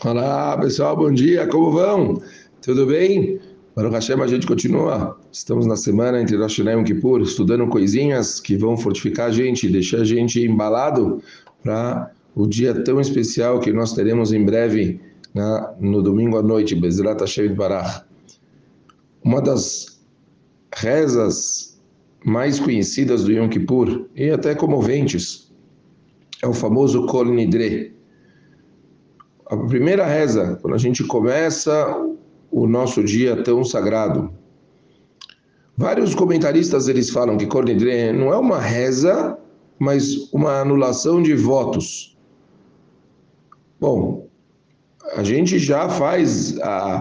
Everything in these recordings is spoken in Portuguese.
Olá, pessoal, bom dia, como vão? Tudo bem? Baruch Hashem, a gente continua. Estamos na semana entre Rosh Hashanah e Yom Kippur, estudando coisinhas que vão fortificar a gente, deixar a gente embalado para o dia tão especial que nós teremos em breve, no domingo à noite, Bezrat Hashem Barach. Uma das rezas mais conhecidas do Yom Kippur, e até comoventes, é o famoso Kol Nidre. A primeira reza, quando a gente começa o nosso dia tão sagrado. Vários comentaristas eles falam que Kol Nidre não é uma reza, mas uma anulação de votos. Bom, a gente já faz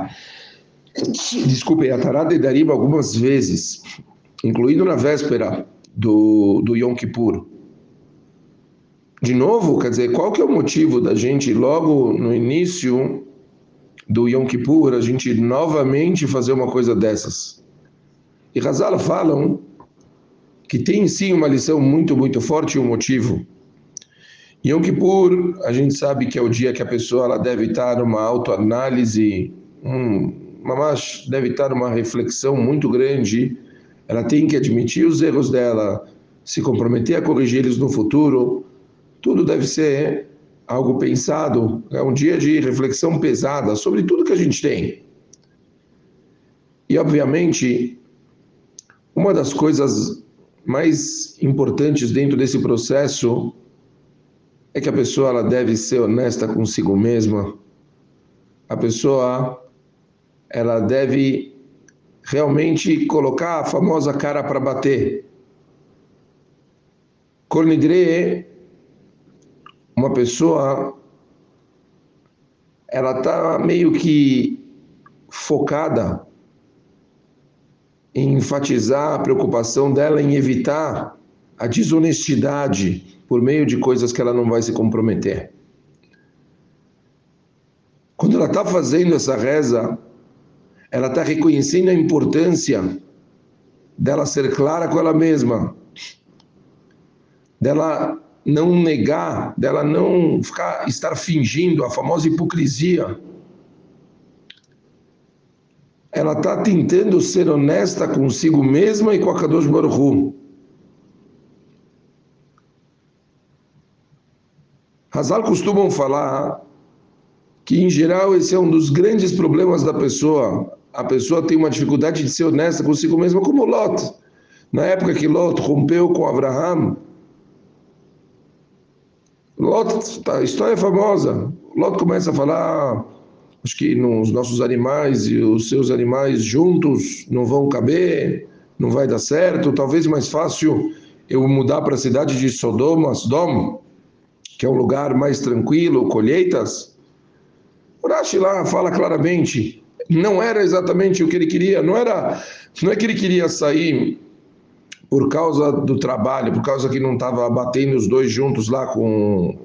a Tará de Darim algumas vezes, incluindo na véspera do Yom Kippur. De novo, quer dizer, qual que é o motivo da gente logo no início do Yom Kippur, a gente novamente fazer uma coisa dessas? E Hazal falam que tem sim uma lição muito, muito forte e um motivo. Yom Kippur, a gente sabe que é o dia que a pessoa ela deve estar numa autoanálise, deve estar numa reflexão muito grande, ela tem que admitir os erros dela, se comprometer a corrigir eles no futuro. Tudo deve ser algo pensado, é um dia de reflexão pesada sobre tudo que a gente tem. E, obviamente, uma das coisas mais importantes dentro desse processo é que a pessoa ela deve ser honesta consigo mesma. A pessoa ela deve realmente colocar a famosa cara para bater. Kol Nidre, uma pessoa ela está meio que focada em enfatizar a preocupação dela em evitar a desonestidade por meio de coisas que ela não vai se comprometer. Quando ela está fazendo essa reza, ela está reconhecendo a importância dela ser clara com ela mesma, dela não negar, dela não estar fingindo a famosa hipocrisia. Ela está tentando ser honesta consigo mesma e com a Kadosh Baruch Hu. Hazal costumam falar que, em geral, esse é um dos grandes problemas da pessoa. A pessoa tem uma dificuldade de ser honesta consigo mesma, como Lot. Na época que Lot rompeu com Abraham, a história é famosa. Lot começa a falar, acho que os nossos animais e os seus animais juntos não vão caber, não vai dar certo, talvez mais fácil eu mudar para a cidade de Sodoma, Sodom, que é um lugar mais tranquilo, colheitas. Urashi lá fala claramente, não era exatamente o que ele queria, não é que ele queria sair por causa do trabalho, por causa que não estava batendo os dois juntos lá com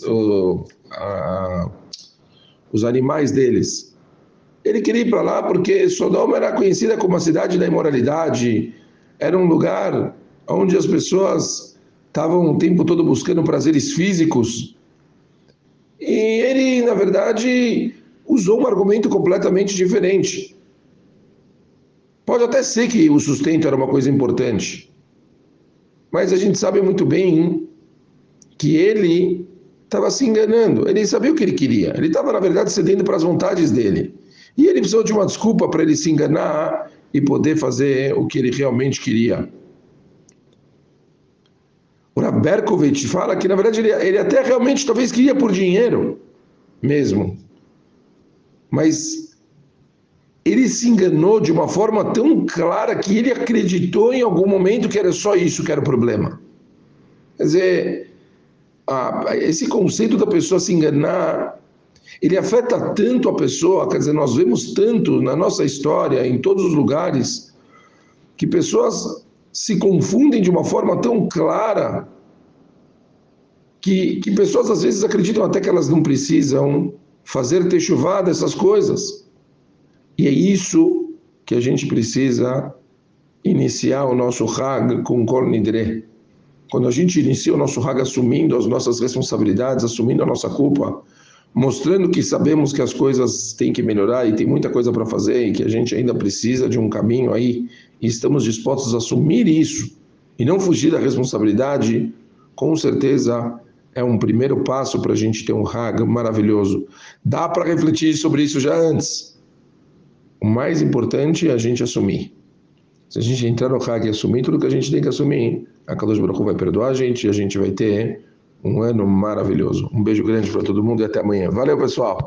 os animais deles. Ele queria ir para lá porque Sodoma era conhecida como a cidade da imoralidade, era um lugar onde as pessoas estavam o tempo todo buscando prazeres físicos. E ele, na verdade, usou um argumento completamente diferente. Pode até ser que o sustento era uma coisa importante, mas a gente sabe muito bem que ele estava se enganando. Ele sabia o que ele queria. Ele estava, na verdade, cedendo para as vontades dele. E ele precisou de uma desculpa para ele se enganar e poder fazer o que ele realmente queria. O Rav Berkovich fala que, na verdade, ele até realmente talvez queria por dinheiro mesmo. Mas ele se enganou de uma forma tão clara que ele acreditou em algum momento que era só isso que era o problema. Quer dizer, esse conceito da pessoa se enganar, ele afeta tanto a pessoa, quer dizer, nós vemos tanto na nossa história, em todos os lugares, que pessoas se confundem de uma forma tão clara que pessoas às vezes acreditam até que elas não precisam fazer techuvá dessas coisas. E é isso que a gente precisa iniciar o nosso Hag com Kol Nidre. Quando a gente inicia o nosso Hag assumindo as nossas responsabilidades, assumindo a nossa culpa, mostrando que sabemos que as coisas têm que melhorar e tem muita coisa para fazer e que a gente ainda precisa de um caminho aí e estamos dispostos a assumir isso e não fugir da responsabilidade, com certeza é um primeiro passo para a gente ter um Hag maravilhoso. Dá para refletir sobre isso já antes. O mais importante é a gente assumir. Se a gente entrar no Hag e assumir tudo que a gente tem que assumir, a Kadosh Baruch Hu vai perdoar a gente e a gente vai ter um ano maravilhoso. Um beijo grande para todo mundo e até amanhã. Valeu, pessoal!